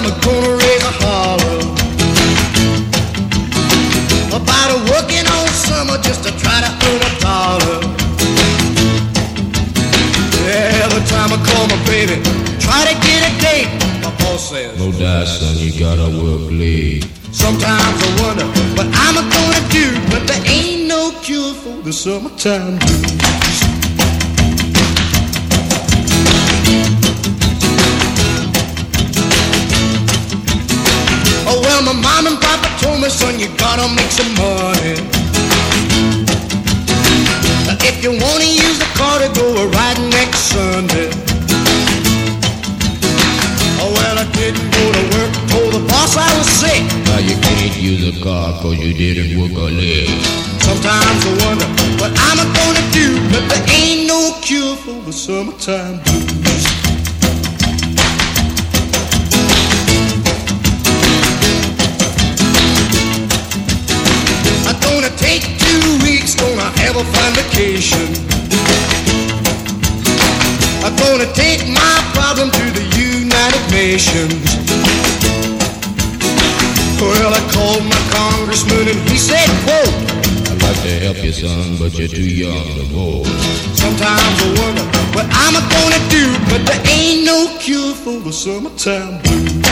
I'm gonna raise a holler about working all summer just to try to earn $1. Every time I call my baby, try to get a date, my boss says, no doubt, son, you gotta work late. Sometimes I wonder what I'm gonna do, but there ain't no cure for the summertime blues. Oh well, my mom and papa told me, son, you gotta make some money. If you wanna use the car to go a ride next Sunday. Oh well, I didn't go to work, told the boss I was sick. Now you can't use a car cause you didn't work a leg. Sometimes I wonder what I'm gonna do, but there ain't no cure for the summertime blues. I'm gonna take 2 weeks, gonna have a fine vacation. I'm gonna take my problem to the United Nations. Well, I called my congressman and he said, quote, I'd like to help you, son, but you're too young to vote. Sometimes I wonder what I'm gonna do, but there ain't no cure for the summertime blues.